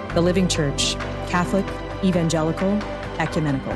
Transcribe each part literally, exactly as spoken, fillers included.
The Living Church, Catholic, Evangelical, Ecumenical.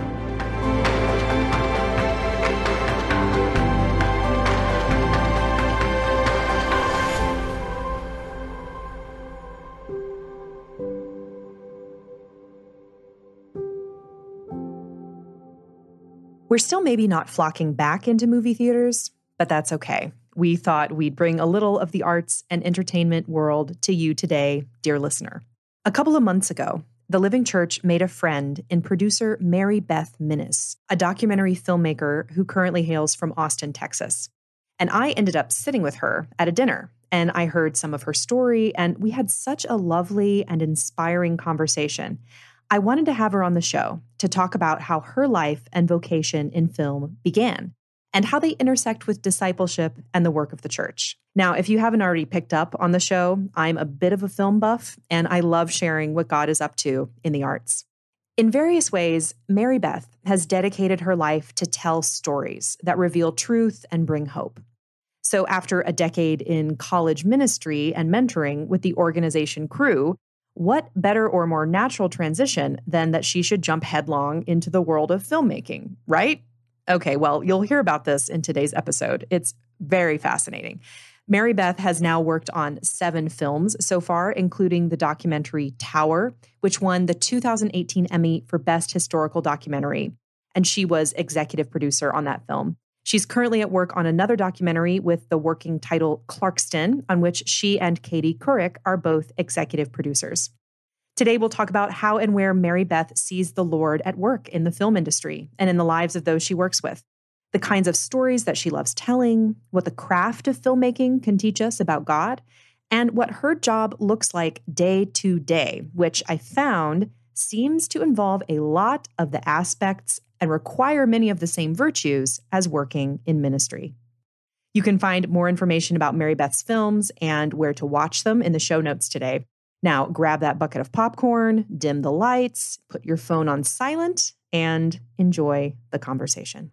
We're still maybe not flocking back into movie theaters, but that's okay. We thought we'd bring a little of the arts and entertainment world to you today, dear listener. A couple of months ago, The Living Church made a friend in producer Mary Beth Minnis, a documentary filmmaker who currently hails from Austin, Texas. And I ended up sitting with her at a dinner, and I heard some of her story, and we had such a lovely and inspiring conversation. I wanted to have her on the show to talk about how her life and vocation in film began and how they intersect with discipleship and the work of the church. Now, if you haven't already picked up on the show, I'm a bit of a film buff, and I love sharing what God is up to in the arts. In various ways, Mary Beth has dedicated her life to tell stories that reveal truth and bring hope. So after a decade in college ministry and mentoring with the organization Cru, what better or more natural transition than that she should jump headlong into the world of filmmaking, right? Okay, well, you'll hear about this in today's episode. It's very fascinating. Mary Beth has now worked on seven films so far, including the documentary Tower, which won the two thousand eighteen Emmy for Best Historical Documentary, and she was executive producer on that film. She's currently at work on another documentary with the working title Clarkston, on which she and Katie Couric are both executive producers. Today, we'll talk about how and where Mary Beth sees the Lord at work in the film industry and in the lives of those she works with, the kinds of stories that she loves telling, what the craft of filmmaking can teach us about God, and what her job looks like day to day, which I found seems to involve a lot of the aspects and require many of the same virtues as working in ministry. You can find more information about Mary Beth's films and where to watch them in the show notes today. Now, grab that bucket of popcorn, dim the lights, put your phone on silent, and enjoy the conversation.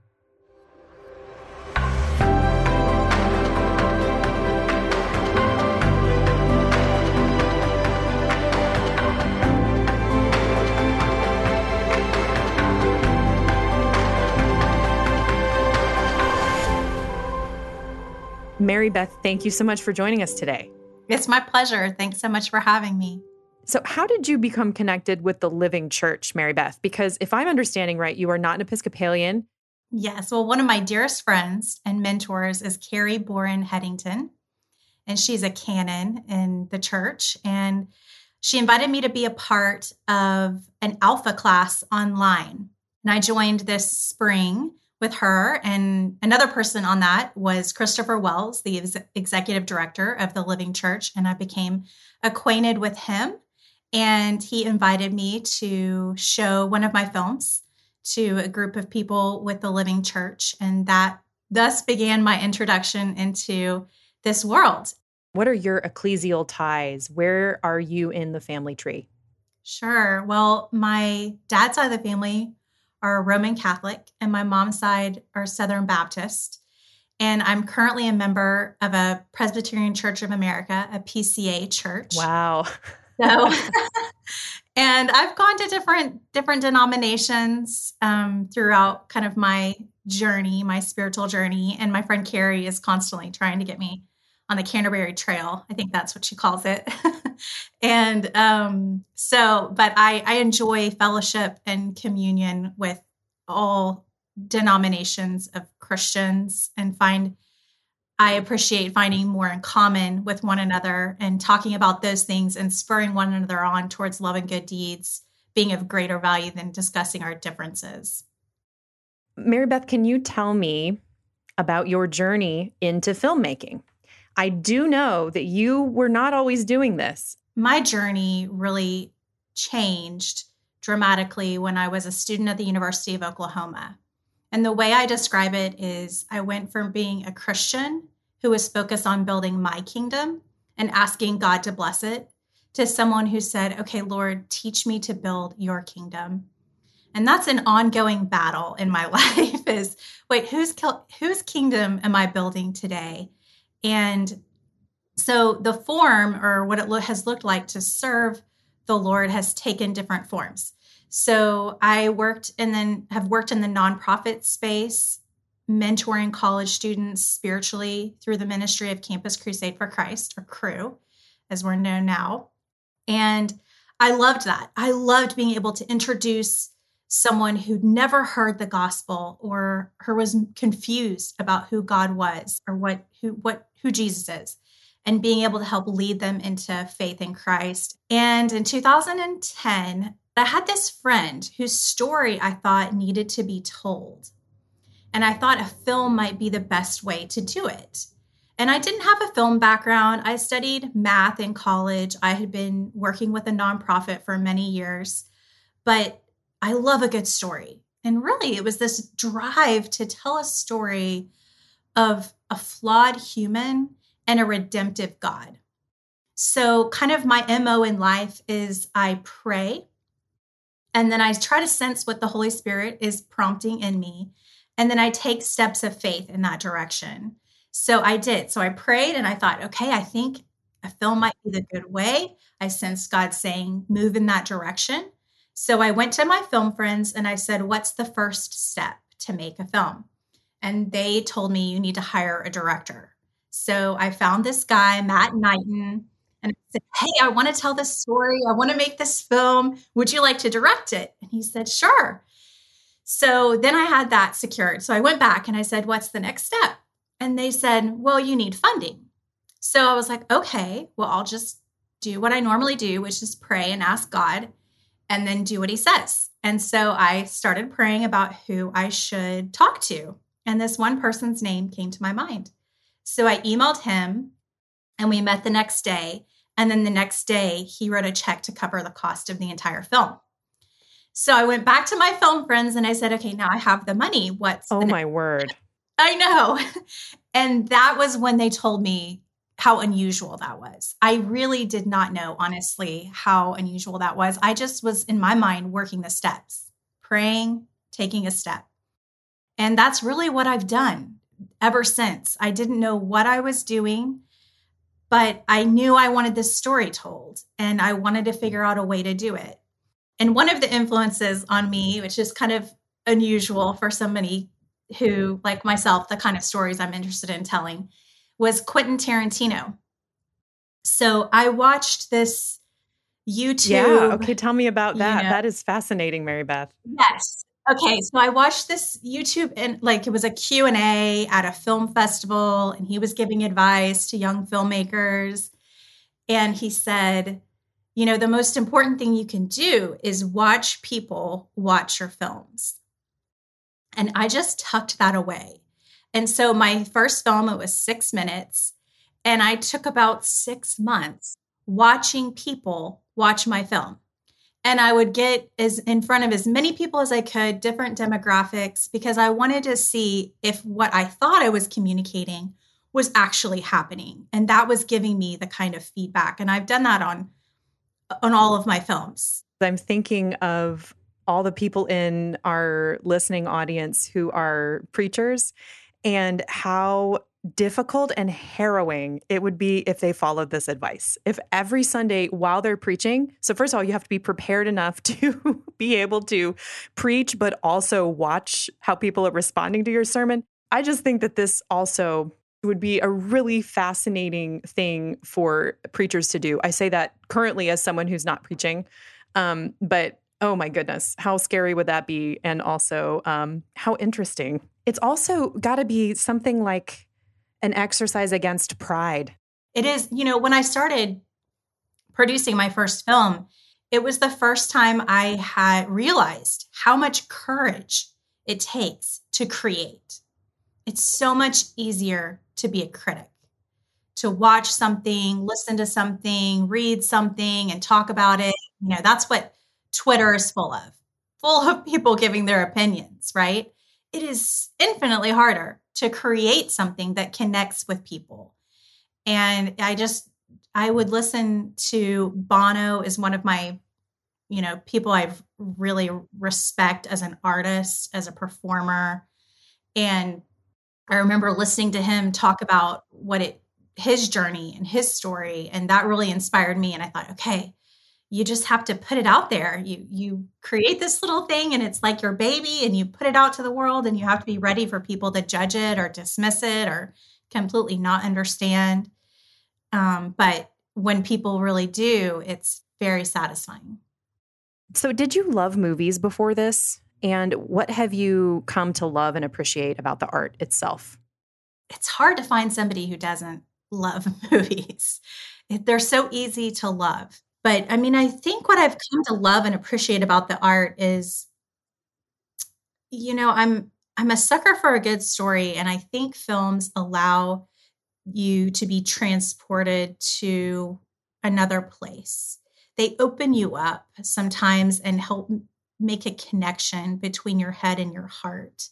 Mary Beth, thank you so much for joining us today. It's my pleasure. Thanks so much for having me. So how did you become connected with the Living Church, Mary Beth? Because if I'm understanding right, you are not an Episcopalian. Yes. Well, one of my dearest friends and mentors is Carrie Boren Headington, and she's a canon in the church. And she invited me to be a part of an alpha class online. And I joined this spring with her, and another person on that was Christopher Wells, the ex- executive director of the Living Church, and I became acquainted with him, and he invited me to show one of my films to a group of people with the Living Church, and that thus began my introduction into this world. What are your ecclesial ties? Where are you in the family tree? Sure. Well, my dad's side of the family are Roman Catholic, and my mom's side are Southern Baptist. And I'm currently a member of a Presbyterian Church of America, a P C A church. Wow. So, and I've gone to different different denominations um, throughout kind of my journey, my spiritual journey. And my friend Carrie is constantly trying to get me on the Canterbury Trail. I think that's what she calls it. and um, so, but I, I enjoy fellowship and communion with all denominations of Christians, and find I appreciate finding more in common with one another and talking about those things and spurring one another on towards love and good deeds being of greater value than discussing our differences. Mary Beth, can you tell me about your journey into filmmaking? I do know that you were not always doing this. My journey really changed dramatically when I was a student at the University of Oklahoma. And the way I describe it is I went from being a Christian who was focused on building my kingdom and asking God to bless it, to someone who said, okay, Lord, teach me to build your kingdom. And that's an ongoing battle in my life is, wait, whose, whose kingdom am I building today? And so the form, or what it lo- has looked like to serve the Lord has taken different forms. So I worked and then have worked in the nonprofit space, mentoring college students spiritually through the ministry of Campus Crusade for Christ, or CRU, as we're known now. And I loved that. I loved being able to introduce someone who'd never heard the gospel or who was confused about who God was or what who what who Jesus is, and being able to help lead them into faith in Christ. And in two thousand ten, I had this friend whose story I thought needed to be told. And I thought a film might be the best way to do it. And I didn't have a film background. I studied math in college. I had been working with a nonprofit for many years, but I love a good story. And really, it was this drive to tell a story of a flawed human and a redemptive God. So kind of my M O in life is I pray, and then I try to sense what the Holy Spirit is prompting in me. And then I take steps of faith in that direction. So I did. So I prayed and I thought, okay, I think a film might be the good way. I sensed God saying, move in that direction. So I went to my film friends and I said, what's the first step to make a film? And they told me you need to hire a director. So I found this guy, Matt Knighton, and I said, hey, I want to tell this story. I want to make this film. Would you like to direct it? And he said, sure. So then I had that secured. So I went back and I said, what's the next step? And they said, well, you need funding. So I was like, okay, well, I'll just do what I normally do, which is pray and ask God and then do what he says. And so I started praying about who I should talk to. And this one person's name came to my mind. So I emailed him and we met the next day. And then the next day he wrote a check to cover the cost of the entire film. So I went back to my film friends and I said, okay, now I have the money. What's Oh the my next? word. I know. And that was when they told me how unusual that was. I really did not know, honestly, how unusual that was. I just was in my mind working the steps, praying, taking a step. And that's really what I've done ever since. I didn't know what I was doing, but I knew I wanted this story told and I wanted to figure out a way to do it. And one of the influences on me, which is kind of unusual for somebody who, like myself, the kind of stories I'm interested in telling, was Quentin Tarantino. So I watched this YouTube. Yeah. Okay. Tell me about that. You know, that is fascinating, Mary Beth. yes. Okay. So I watched this YouTube and like it was a Q and A at a film festival and he was giving advice to young filmmakers. And he said, you know, the most important thing you can do is watch people watch your films. And I just tucked that away. And so my first film, it was six minutes. And I took about six months watching people watch my film. And I would get as in front of as many people as I could, different demographics, because I wanted to see if what I thought I was communicating was actually happening. And that was giving me the kind of feedback. And I've done that on on all of my films. I'm thinking of all the people in our listening audience who are preachers and how difficult and harrowing it would be if they followed this advice. If every Sunday while they're preaching, so first of all, you have to be prepared enough to be able to preach, but also watch how people are responding to your sermon. I just think that this also would be a really fascinating thing for preachers to do. I say that currently as someone who's not preaching, um, but oh my goodness, how scary would that be? And also um, how interesting. It's also got to be something like an exercise against pride. It is, you know, when I started producing my first film, it was the first time I had realized how much courage it takes to create. It's so much easier to be a critic, to watch something, listen to something, read something, and talk about it. You know, that's what Twitter is full of, full of people giving their opinions, right? It is infinitely harder to create something that connects with people. And I just, I would listen to Bono is one of my, you know, people I really respect as an artist, as a performer. And I remember listening to him talk about what it, his journey and his story. And that really inspired me. And I thought, okay, you just have to put it out there. You you create this little thing and it's like your baby and you put it out to the world and you have to be ready for people to judge it or dismiss it or completely not understand. Um, but when people really do, it's very satisfying. So did you love movies before this? And what have you come to love and appreciate about the art itself? It's hard to find somebody who doesn't love movies. They're so easy to love. But I mean, I think what I've come to love and appreciate about the art is, you know, I'm I'm a sucker for a good story, and I think films allow you to be transported to another place. They open you up sometimes and help make a connection between your head and your heart,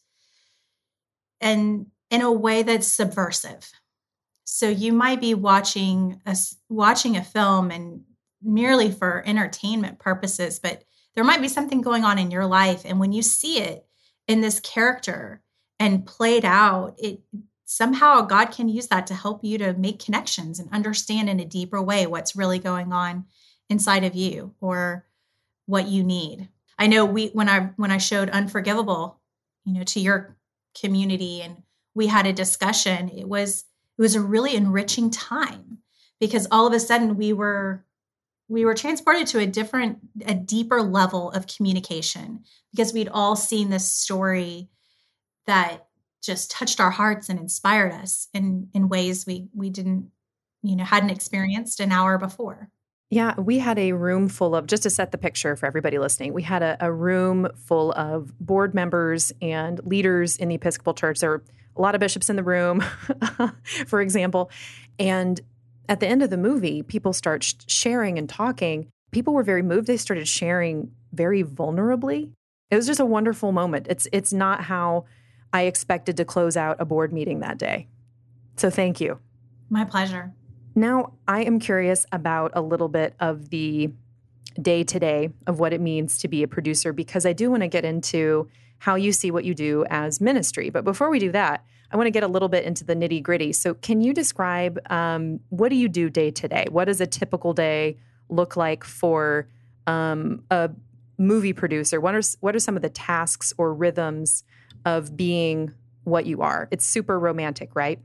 and in a way that's subversive. So you might be watching a watching a film and merely for entertainment purposes, but there might be something going on in your life. And when you see it in this character and played out, it somehow God can use that to help you to make connections and understand in a deeper way what's really going on inside of you or what you need. I know we when I when I showed Unforgivable, you know, to your community and we had a discussion, it was it was a really enriching time because all of a sudden we were we were transported to a different, a deeper level of communication because we'd all seen this story that just touched our hearts and inspired us in, in ways we, we didn't, you know, hadn't experienced an hour before. Yeah, we had a room full of, just to set the picture for everybody listening, we had a, a room full of board members and leaders in the Episcopal Church. There were a lot of bishops in the room, for example. And at the end of the movie, people start sh- sharing and talking. People were very moved. They started sharing very vulnerably. It was just a wonderful moment. It's it's not how I expected to close out a board meeting that day. So thank you. My pleasure. Now, I am curious about a little bit of the day-to-day of what it means to be a producer, because I do want to get into how you see what you do as ministry. But before we do that, I want to get a little bit into the nitty-gritty. So can you describe um, what do you do day-to-day? What does a typical day look like for um, a movie producer? What are, what are some of the tasks or rhythms of being what you are? It's super romantic, right?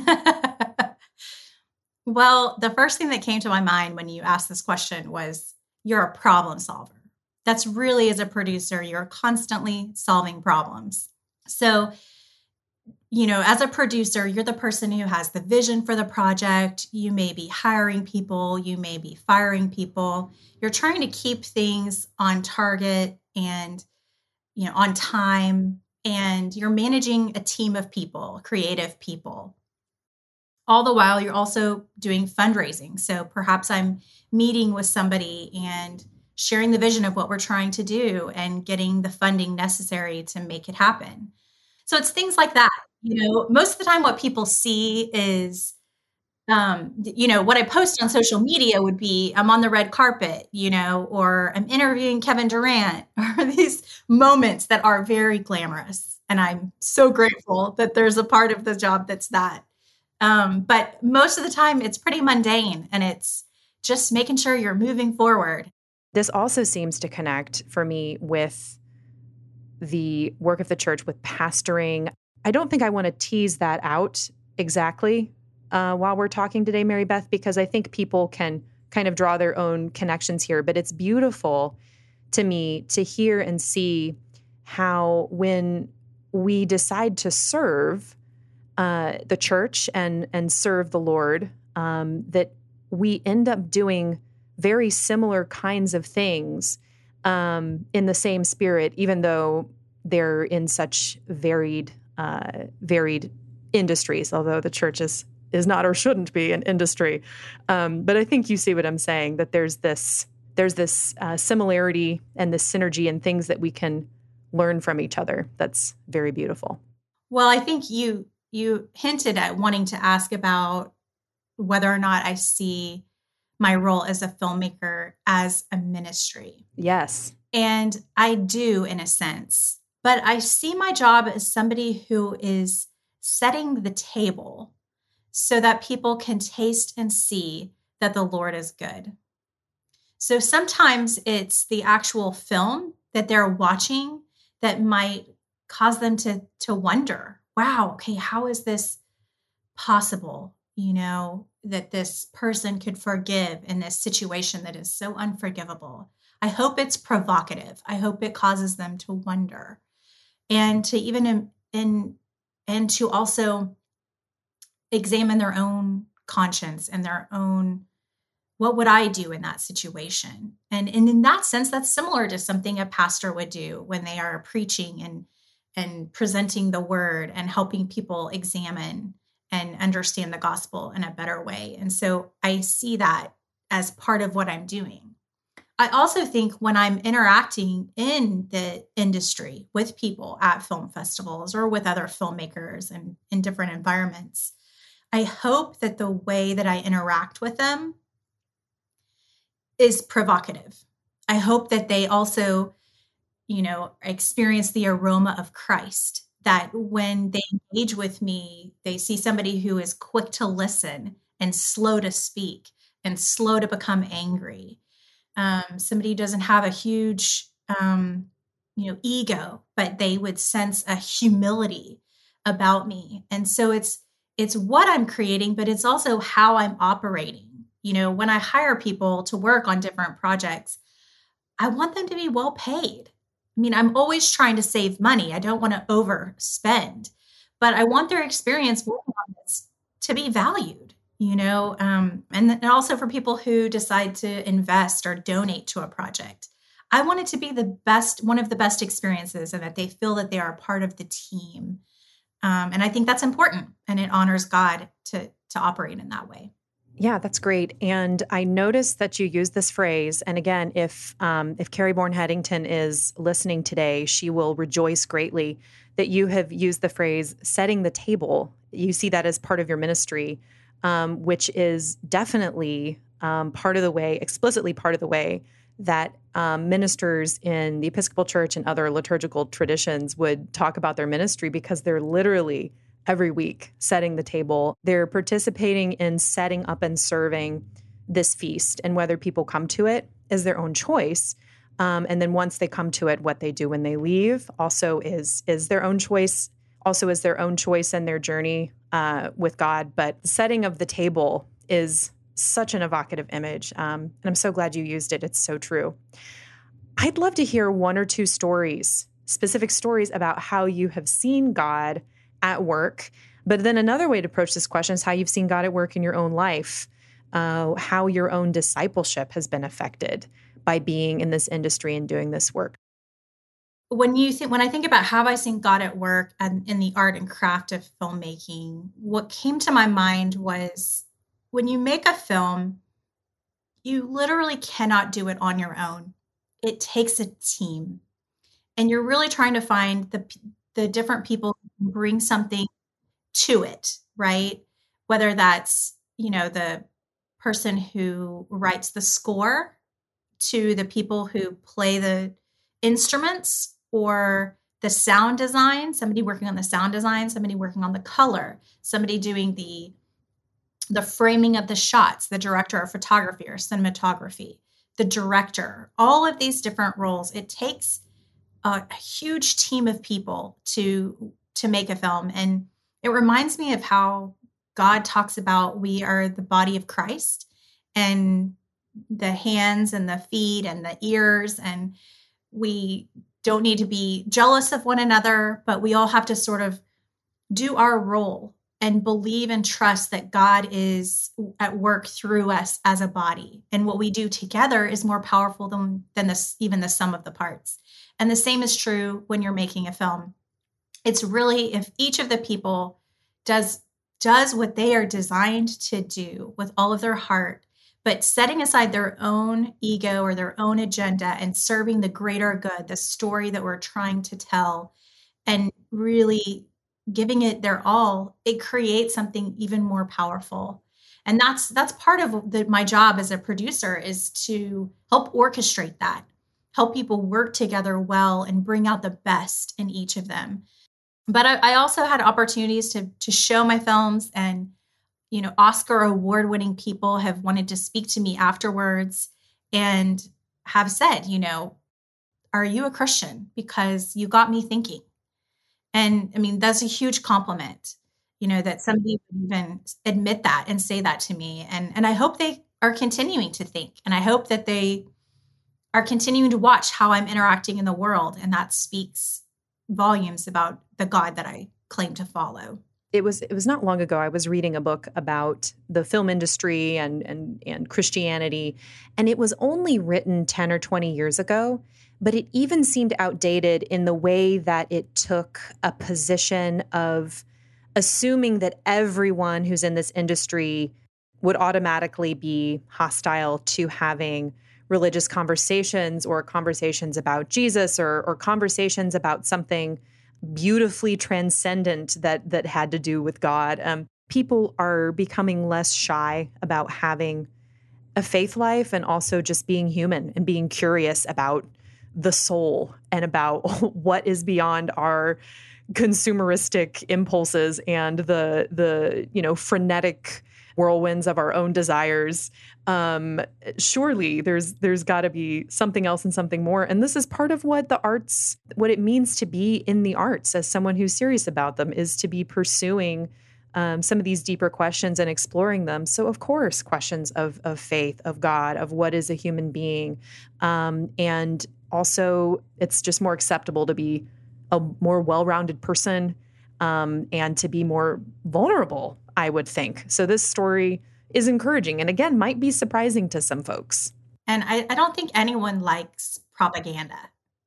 Well, the first thing that came to my mind when you asked this question was you're a problem solver. That's really, as a producer, you're constantly solving problems. So, you know, as a producer, you're the person who has the vision for the project. You may be hiring people, you may be firing people. You're trying to keep things on target and, you know, on time, and you're managing a team of people, creative people. All the while, you're also doing fundraising. So perhaps I'm meeting with somebody and sharing the vision of what we're trying to do and getting the funding necessary to make it happen. So it's things like that. You know, most of the time what people see is, um, you know, what I post on social media would be I'm on the red carpet, you know, or I'm interviewing Kevin Durant, or these moments that are very glamorous. And I'm so grateful that there's a part of the job that's that. Um, but most of the time it's pretty mundane and it's just making sure you're moving forward. This also seems to connect for me with the work of the church with pastoring. I don't think I want to tease that out exactly uh, while we're talking today, Mary Beth, because I think people can kind of draw their own connections here. But it's beautiful to me to hear and see how when we decide to serve uh, the church and and serve the Lord, um, that we end up doing very similar kinds of things um, in the same spirit, even though they're in such varied, uh, varied industries, although the church is, is not or shouldn't be an industry. Um, but I think you see what I'm saying, that there's this, there's this uh, similarity and this synergy and things that we can learn from each other. That's very beautiful. Well, I think you you hinted at wanting to ask about whether or not I see my role as a filmmaker as a ministry. Yes. And I do, in a sense, but I see my job as somebody who is setting the table so that people can taste and see that the Lord is good. So sometimes it's the actual film that they're watching that might cause them to to wonder, wow, okay, how is this possible? You know, that this person could forgive in this situation that is so unforgivable. I hope it's provocative. I hope it causes them to wonder and to even in, in and to also examine their own conscience and their own, what would I do in that situation? And, and in that sense, that's similar to something a pastor would do when they are preaching and and presenting the word and helping people examine and understand the gospel in a better way. And so I see that as part of what I'm doing. I also think when I'm interacting in the industry with people at film festivals or with other filmmakers and in different environments, I hope that the way that I interact with them is provocative. I hope that they also, you know, experience the aroma of Christ, that when they engage with me, they see somebody who is quick to listen and slow to speak and slow to become angry. Um, somebody who doesn't have a huge, um, you know, ego, but they would sense a humility about me. And so it's, it's what I'm creating, but it's also how I'm operating. You know, when I hire people to work on different projects, I want them to be well paid. I mean, I'm always trying to save money. I don't want to overspend, but I want their experience working on this to be valued, you know, um, and, and also for people who decide to invest or donate to a project. I want it to be the best, one of the best experiences, and that they feel that they are a part of the team. Um, and I think that's important, and it honors God to to operate in that way. Yeah, that's great. And I noticed that you use this phrase. And again, if um, if Carrie Bourne Headington is listening today, she will rejoice greatly that you have used the phrase setting the table. You see that as part of your ministry, um, which is definitely um, part of the way, explicitly part of the way that um, ministers in the Episcopal Church and other liturgical traditions would talk about their ministry, because they're literally every week setting the table. They're participating in setting up and serving this feast, and whether people come to it is their own choice. Um, and then once they come to it, what they do when they leave also is is their own choice, also is their own choice and their journey uh, with God. But the setting of the table is such an evocative image. Um, and I'm so glad you used it. It's so true. I'd love to hear one or two stories, specific stories about how you have seen God at work. But then another way to approach this question is how you've seen God at work in your own life, uh, how your own discipleship has been affected by being in this industry and doing this work. When you think, when I think about how have I seen God at work and in the art and craft of filmmaking, what came to my mind was when you make a film, you literally cannot do it on your own. It takes a team, and you're really trying to find the the different people who bring something to it, right? Whether that's, you know, the person who writes the score, to the people who play the instruments, or the sound design, somebody working on the sound design, somebody working on the color, somebody doing the the framing of the shots, the director of photography or cinematography, the director, all of these different roles. It takes a, a huge team of people to to make a film. And it reminds me of how God talks about we are the body of Christ, and the hands and the feet and the ears, and we don't need to be jealous of one another, but we all have to sort of do our role and believe and trust that God is at work through us as a body. And what we do together is more powerful than, than this, even the sum of the parts. And the same is true when you're making a film. It's really, if each of the people does, does what they are designed to do with all of their heart, but setting aside their own ego or their own agenda and serving the greater good, the story that we're trying to tell, and really giving it their all, it creates something even more powerful. And that's that's part of the, my job as a producer, is to help orchestrate that, help people work together well and bring out the best in each of them. But I, I also had opportunities to to show my films, and you know, Oscar award-winning people have wanted to speak to me afterwards and have said, you know, are you a Christian? Because you got me thinking. And I mean, that's a huge compliment, you know, that somebody would even admit that and say that to me. And, and I hope they are continuing to think. And I hope that they are continuing to watch how I'm interacting in the world. And that speaks volumes about the God that I claim to follow. It was it was not long ago I was reading a book about the film industry and and and Christianity, and it was only written ten or twenty years ago, but it even seemed outdated in the way that it took a position of assuming that everyone who's in this industry would automatically be hostile to having religious conversations or conversations about Jesus or or conversations about something beautifully transcendent that that had to do with God. Um, people are becoming less shy about having a faith life and also just being human and being curious about the soul and about what is beyond our consumeristic impulses and the the you know frenetic whirlwinds of our own desires. Um, surely there's there's got to be something else and something more. And this is part of what the arts, what it means to be in the arts as someone who's serious about them, is to be pursuing um, some of these deeper questions and exploring them. So of course, questions of of faith, of God, of what is a human being, um, and also it's just more acceptable to be a more well-rounded person um, and to be more vulnerable, I would think. So this story is encouraging and, again, might be surprising to some folks. And I, I don't think anyone likes propaganda.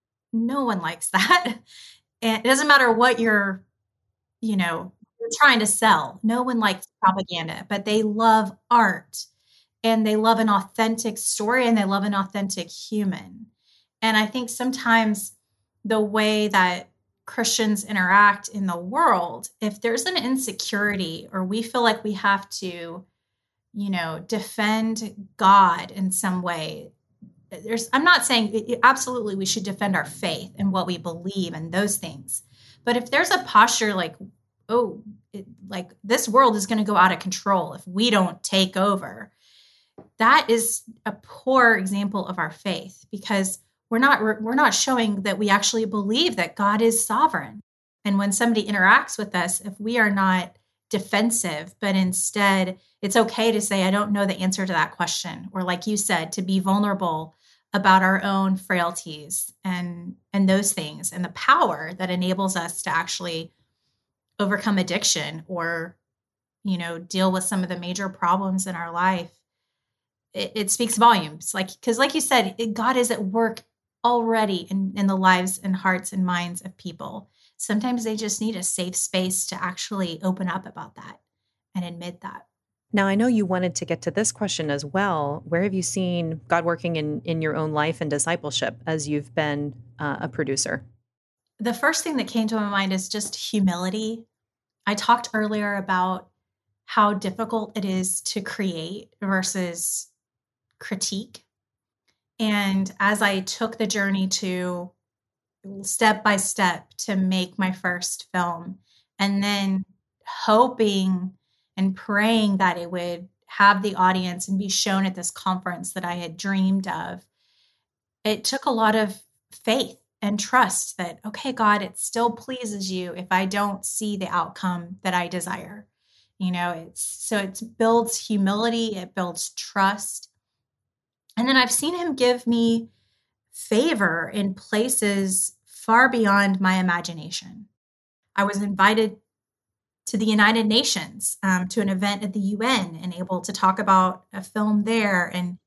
No one likes that. And it doesn't matter what you're, you know, you're trying to sell. No one likes propaganda, but they love art and they love an authentic story and they love an authentic human. And I think sometimes the way that Christians interact in the world, if there's an insecurity or we feel like we have to, you know, defend God in some way, there's, I'm not saying absolutely we should defend our faith and what we believe and those things. But if there's a posture like, oh, it, like this world is going to go out of control if we don't take over, that is a poor example of our faith, because we're not we're not showing that we actually believe that God is sovereign. And when somebody interacts with us, if we are not defensive, but instead it's okay to say, I don't know the answer to that question, or like you said, to be vulnerable about our own frailties and and those things, and the power that enables us to actually overcome addiction or, you know, deal with some of the major problems in our life. It, it speaks volumes, like, because like you said, it, God is at work already in, in the lives and hearts and minds of people. Sometimes they just need a safe space to actually open up about that and admit that. Now, I know you wanted to get to this question as well. Where have you seen God working in, in your own life and discipleship as you've been uh, a producer? The first thing that came to my mind is just humility. I talked earlier about how difficult it is to create versus critique. And as I took the journey to step by step to make my first film, and then hoping and praying that it would have the audience and be shown at this conference that I had dreamed of, it took a lot of faith and trust that, okay, God, it still pleases you if I don't see the outcome that I desire. You know, it's so it builds humility, it builds trust. And then I've seen him give me favor in places far beyond my imagination. I was invited to the United Nations, um, to an event at the U N, and able to talk about a film there. And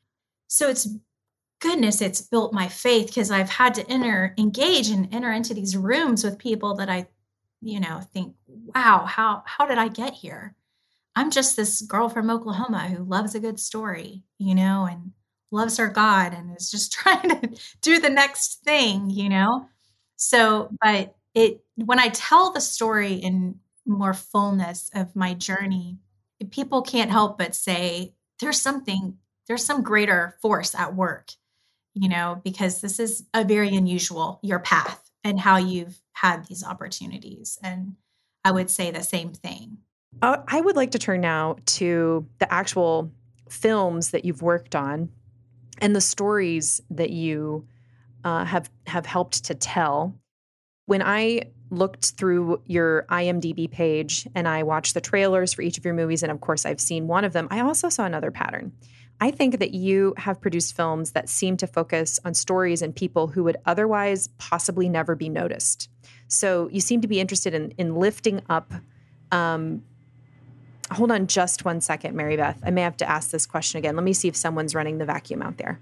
so it's, goodness, it's built my faith, because I've had to enter, engage and enter into these rooms with people that I, you know, think, wow, how, how did I get here? I'm just this girl from Oklahoma who loves a good story, you know, and loves her God and is just trying to do the next thing, you know? So, but it, when I tell the story in more fullness of my journey, people can't help but say, there's something, there's some greater force at work, you know, because this is a very unusual, your path and how you've had these opportunities. And I would say the same thing. Uh, I would like to turn now to the actual films that you've worked on. and the stories that you uh, have have helped to tell. When I looked through your IMDb page and I watched the trailers for each of your movies, and of course I've seen one of them, I also saw another pattern. I think that you have produced films that seem to focus on stories and people who would otherwise possibly never be noticed. So you seem to be interested in, in lifting up. Um, hold on just one second, Mary Beth. I may have to ask this question again. Let me see if someone's running the vacuum out there.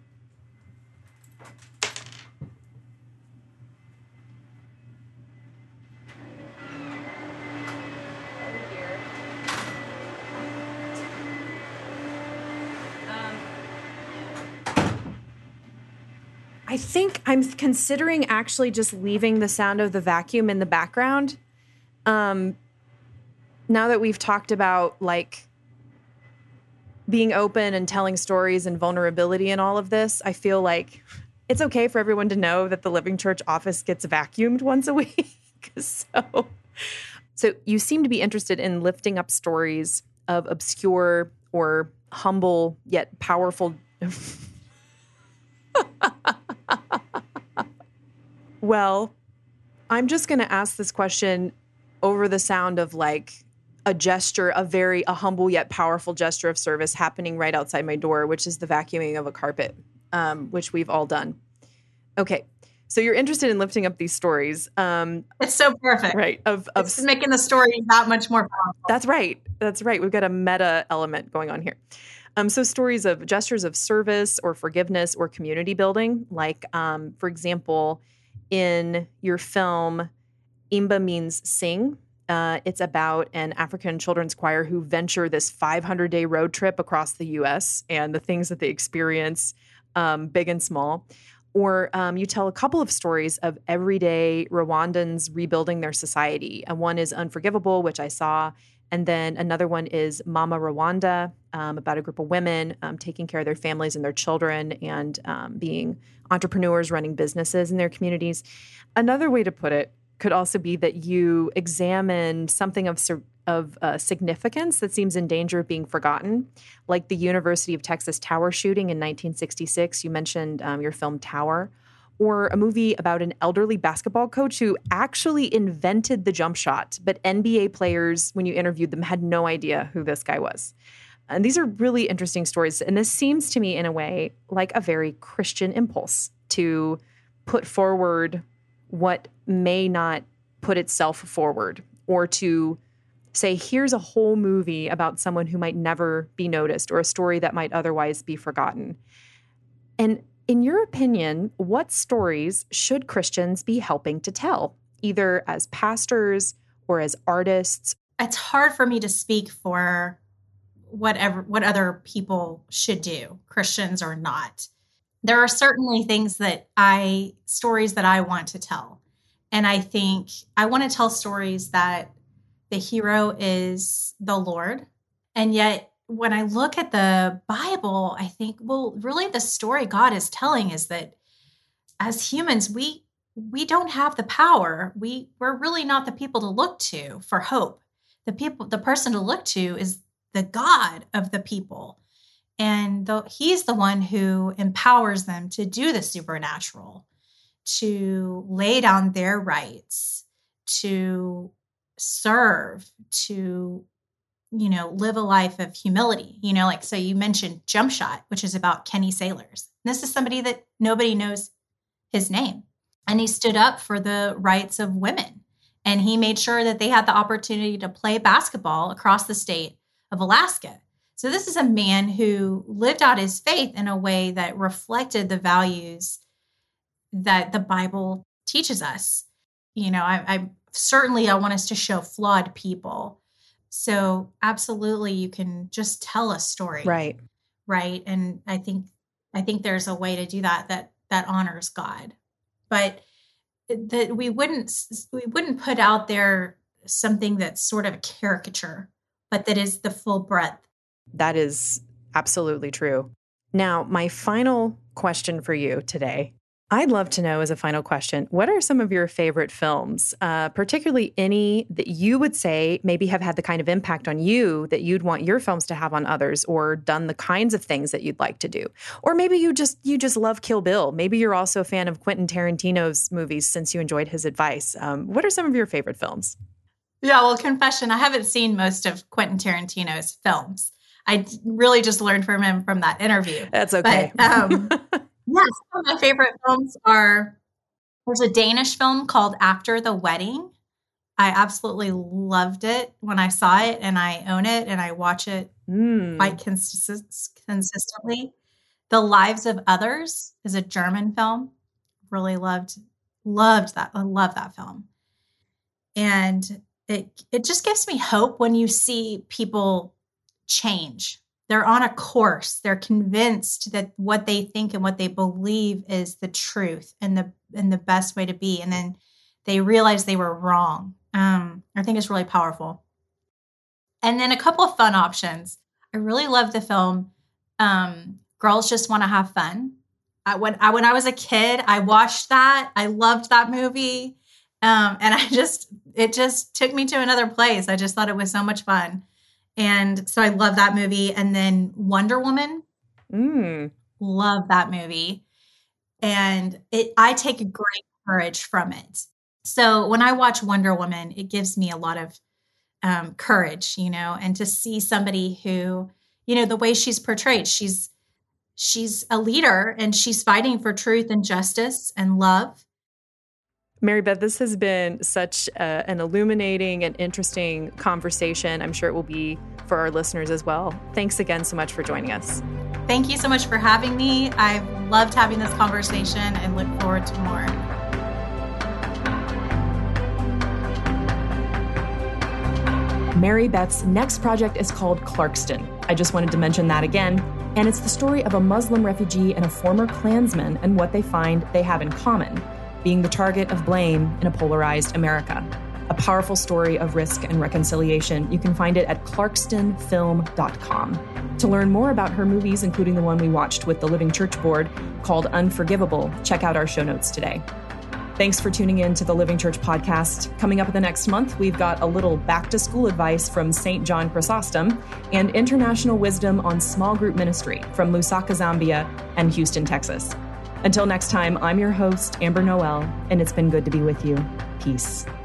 I think I'm considering actually just leaving the sound of the vacuum in the background. Um, now that we've talked about like being open and telling stories and vulnerability and all of this, I feel like it's okay for everyone to know that the Living Church office gets vacuumed once a week. so, so you seem to be interested in lifting up stories of obscure or humble yet powerful. Well, I'm just going to ask this question over the sound of like a gesture, a very a humble yet powerful gesture of service happening right outside my door, which is the vacuuming of a carpet, um, which we've all done. Okay, so you're interested in lifting up these stories. Um, it's so perfect, right? Of of it's making the story that much more powerful. That's right. That's right. We've got a meta element going on here. Um, so stories of gestures of service or forgiveness or community building, like um, for example, in your film, Imba Means Sing. Uh, it's about an African children's choir who venture this five hundred day road trip across the U S and the things that they experience, um, big and small. Or um, you tell a couple of stories of everyday Rwandans rebuilding their society. And one is Unforgivable, which I saw. And then another one is Mama Rwanda, um, about a group of women um, taking care of their families and their children and um, being entrepreneurs running businesses in their communities. Another way to put it could also be that you examine something of of uh, significance that seems in danger of being forgotten, like the University of Texas Tower shooting in nineteen sixty-six. You mentioned um, your film Tower. Or a movie about an elderly basketball coach who actually invented the jump shot, but N B A players, when you interviewed them, had no idea who this guy was. And these are really interesting stories. And this seems to me, in a way, like a very Christian impulse to put forward what may not put itself forward, or to say, here's a whole movie about someone who might never be noticed, or a story that might otherwise be forgotten. And in your opinion, what stories should Christians be helping to tell, either as pastors or as artists? It's hard for me to speak for whatever what other people should do, Christians or not. There are certainly things that I, stories that I want to tell. And I think I want to tell stories that the hero is the Lord. And yet, when I look at the Bible, I think, well, really the story God is telling is that as humans, we we don't have the power. We we're really not the people to look to for hope. The people, the person to look to is the God of the people. And the, he's the one who empowers them to do the supernatural, to lay down their rights, to serve, to you know, live a life of humility, you know, like, so you mentioned Jump Shot, which is about Kenny Sailors. This is somebody that nobody knows his name. And he stood up for the rights of women. And he made sure that they had the opportunity to play basketball across the state of Alaska. So this is a man who lived out his faith in a way that reflected the values that the Bible teaches us. You know, I, I certainly, I want us to show flawed people. So absolutely, you can just tell a story. Right. Right. And I think, I think there's a way to do that, that, that honors God, but that we wouldn't, we wouldn't put out there something that's sort of a caricature, but that is the full breadth. That is absolutely true. Now, my final question for you today I'd love to know, as a final question, what are some of your favorite films, uh, particularly any that you would say maybe have had the kind of impact on you that you'd want your films to have on others, or done the kinds of things that you'd like to do? Or maybe you just you just love Kill Bill. Maybe you're also a fan of Quentin Tarantino's movies since you enjoyed his advice. Um, what are some of your favorite films? Yeah, well, confession, I haven't seen most of Quentin Tarantino's films. I really just learned from him from that interview. That's okay. But, um, yeah, some of my favorite films are, there's a Danish film called After the Wedding. I absolutely loved it when I saw it, and I own it and I watch it mm. quite consist- consistently. The Lives of Others is a German film. Really loved, loved that. I love that film. And it it just gives me hope when you see people change. They're on a course. They're convinced that what they think and what they believe is the truth and the and the best way to be. And then they realize they were wrong. Um, I think it's really powerful. And then a couple of fun options. I really love the film um, Girls Just Want to Have Fun. I, when, I, when I was a kid, I watched that. I loved that movie. Um, and I just, it just took me to another place. I just thought it was so much fun. And so I love that movie. And then Wonder Woman. Mm. Love that movie. And it, I take great courage from it. So when I watch Wonder Woman, it gives me a lot of um, courage, you know, and to see somebody who, you know, the way she's portrayed, she's, she's a leader and she's fighting for truth and justice and love. Mary Beth, this has been such uh, an illuminating and interesting conversation. I'm sure it will be for our listeners as well. Thanks again so much for joining us. Thank you so much for having me. I've loved having this conversation and look forward to more. Mary Beth's next project is called Clarkston. I just wanted to mention that again. And it's the story of a Muslim refugee and a former Klansman and what they find they have in common, being the target of blame in a polarized America. A powerful story of risk and reconciliation. You can find it at clarkston film dot com. To learn more about her movies, including the one we watched with the Living Church Board called Unforgivable, check out our show notes today. Thanks for tuning in to the Living Church podcast. Coming up in the next month, we've got a little back-to-school advice from Saint John Chrysostom and international wisdom on small group ministry from Lusaka, Zambia, and Houston, Texas. Until next time, I'm your host, Amber Noel, and it's been good to be with you. Peace.